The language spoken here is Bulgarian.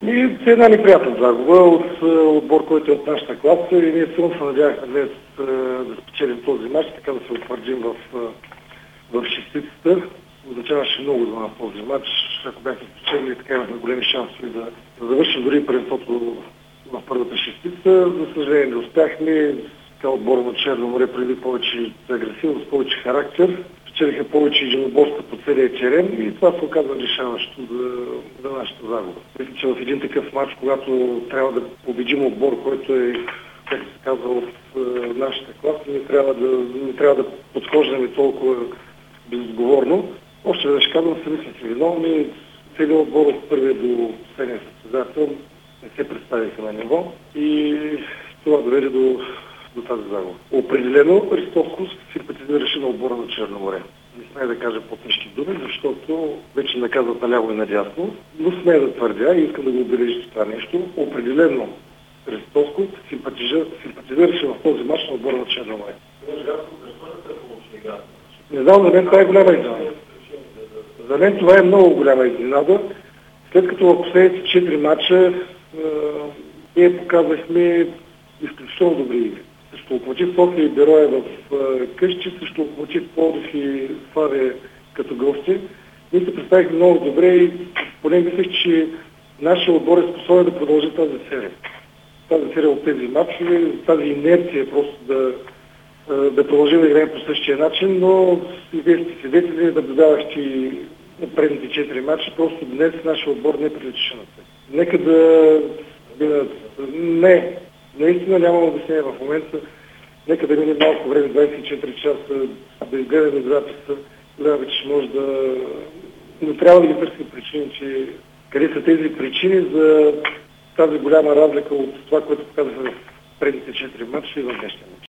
И една неприятна загуба от отбор, който е от нашата класа и ние силно се надявахме днес да спечелим този мач, така да се утвърдим в шестицата. Означаваше много за нас този мач. Ако бяхме спечелили, така имахме големи шансове да завършим дори първенството в първата шестица. За съжаление не успяхме. Отбора на Черно море преди повече агресивност, повече характер. Спечелиха повече единоборства по целия терен и това се оказа решаващо за нашата загуба. Мисля, че в един такъв матч, когато трябва да победим отбор, който е, как се казва, от нашата класа, не трябва да подхождаме толкова безотговорно. Още веднъж казвам, сами сме си виновни. Целият отбор от първия до последния състезател не се представиха на ниво и това доведе до тази загуба. Определено Ристовско симпатизираше на отбора на Черно море. Не смея да кажа по-тежки думи, защото вече наказват наляво и надясно, но смея да твърдя и искам да го отбележите това нещо. Определено Ристовско симпатизираше в този мач на отбора на Черно море. Не знам, за мен това е голяма изненада. За мен това е много голяма изненада. След като в последните 4 мача ние показахме изключително добри игри. Също Локомотив София и Берое в къщи, също Локомотив Пловдив и Славия като гости. Ние се представихме много добре и поне мислех, че нашия отбор е способен да продължи тази серия. Тази серия от тези матчове, тази инерция просто да продължим да играем по същия начин, но и вие сте свидетели, наблюдавахте и от предните 4 матча, просто днес нашия отбор не приличаше на това. Нека да наистина нямам обяснение в момента. Нека да мине малко време, 24 часа, да изгледаме записа. Тогава вече може да... Но трябва да ги търсим причини, че къде са тези причини за тази голяма разлика от това, което показаха в предните 4 матча и в днешния матч.